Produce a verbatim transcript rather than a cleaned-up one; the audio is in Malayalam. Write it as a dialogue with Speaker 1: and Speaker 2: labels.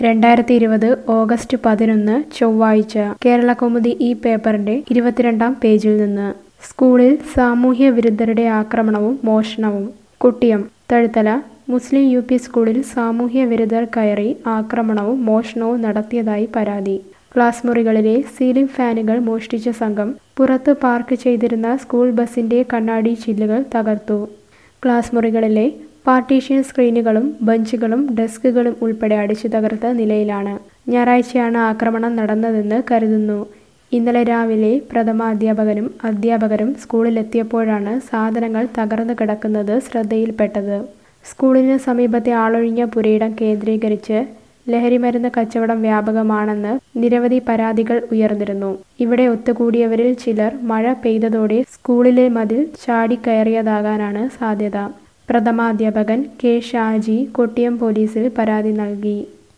Speaker 1: രണ്ടായിരത്തി ഇരുപത് ഓഗസ്റ്റ് പതിനൊന്ന് ചൊവ്വാഴ്ച കേരളകൗമുദി ഈ പേപ്പറിന്റെ ഇരുപത്തിരണ്ടാം പേജിൽ നിന്ന് സ്കൂളിൽ സാമൂഹ്യ വിരുദ്ധരുടെ ആക്രമണവും മോഷണവും. കുട്ടിയം തഴുത്തല മുസ്ലിം യു പി സ്കൂളിൽ സാമൂഹ്യ വിരുദ്ധർ കയറി ആക്രമണവും മോഷണവും നടത്തിയതായി പരാതി. ക്ലാസ് മുറികളിലെ സീലിംഗ് ഫാനുകൾ മോഷ്ടിച്ച സംഘം പുറത്ത് പാർക്ക് ചെയ്തിരുന്ന സ്കൂൾ ബസിന്റെ കണ്ണാടി ചില്ലുകൾ തകർത്തു. ക്ലാസ് മുറികളിലെ പാർട്ടീഷൻ സ്ക്രീനുകളും ബെഞ്ചുകളും ഡെസ്കുകളും ഉൾപ്പെടെ അടിച്ചു തകർത്ത നിലയിലാണ്. ഞായറാഴ്ചയാണ് ആക്രമണം നടന്നതെന്ന് കരുതുന്നു. ഇന്നലെ രാവിലെ പ്രഥമാധ്യാപകനും അധ്യാപകരും സ്കൂളിലെത്തിയപ്പോഴാണ് സാധനങ്ങൾ തകർന്നു കിടക്കുന്നത് ശ്രദ്ധയിൽപ്പെട്ടത്. സ്കൂളിന് സമീപത്തെ ആളൊഴിഞ്ഞ പുരയിടം കേന്ദ്രീകരിച്ച് ലഹരിമരുന്ന് കച്ചവടം വ്യാപകമാണെന്ന് നിരവധി പരാതികൾ ഉയർന്നിരുന്നു. ഇവിടെ ഒത്തുകൂടിയവരിൽ ചിലർ മഴ പെയ്തതോടെ സ്കൂളിലെ മതിൽ ചാടിക്കയറിയതാകാനാണ് സാധ്യത. പ്രഥമാധ്യാപകൻ കെ ഷാജി കൊട്ടിയം പോലീസിൽ പരാതി നൽകി.